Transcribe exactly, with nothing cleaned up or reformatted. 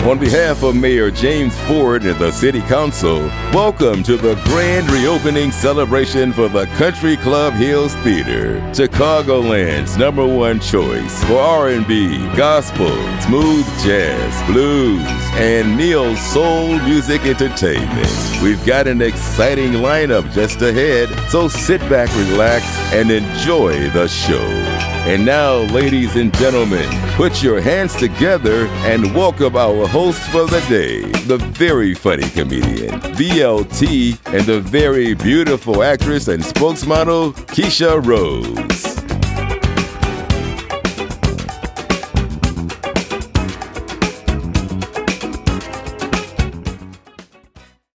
On behalf of Mayor James Ford and the City Council, welcome to the grand reopening celebration for the Country Club Hills Theater, Chicagoland's number one choice for R and B, gospel, smooth jazz, blues, and neo soul music entertainment. We've got an exciting lineup just ahead, so sit back, relax, and enjoy the show. And now, ladies and gentlemen, put your hands together and welcome our host for the day, the very funny comedian, B L T, and the very beautiful actress and spokesmodel, Keisha Rose.